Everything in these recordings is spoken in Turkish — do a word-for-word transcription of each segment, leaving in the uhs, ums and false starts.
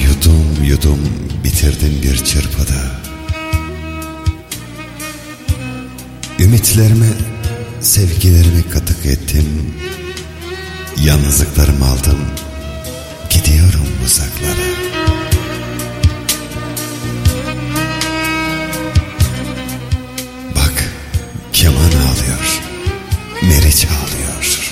Yudum yudum bitirdim bir çırpıda. Ümitlerime, sevgilerimi katık ettim. Yalnızlıklarımı aldım, gidiyorum uzaklara. Bak, keman ağlıyor, Meriç ağlıyor.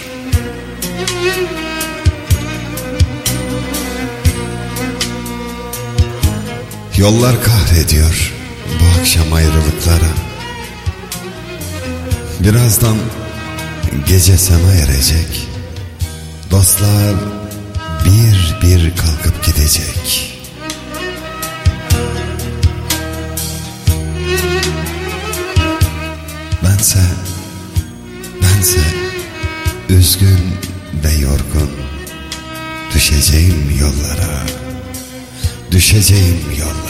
Yollar kahrediyor bu akşam ayrılıklara. Birazdan gece sona erecek. Dostlar bir bir kalkıp gidecek. Bense, bense üzgün ve yorgun düşeceğim yollara, düşeceğim yollara.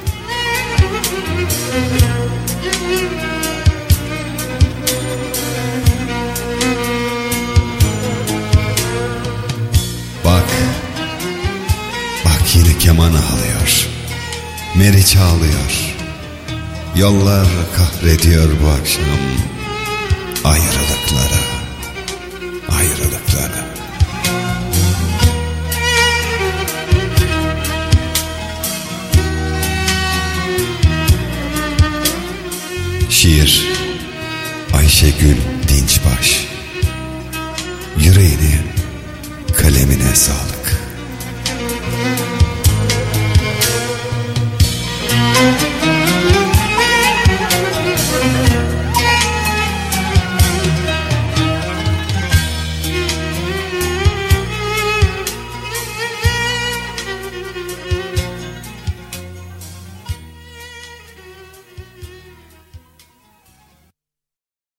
Bak, bak yine keman ağlıyor, Meriç ağlıyor. Yollar kahrediyor bu akşam ayrılıklara, ayrılıklara. Şiir Ayşegül Dinçbaş. Yüreğine, kalemine sağlık.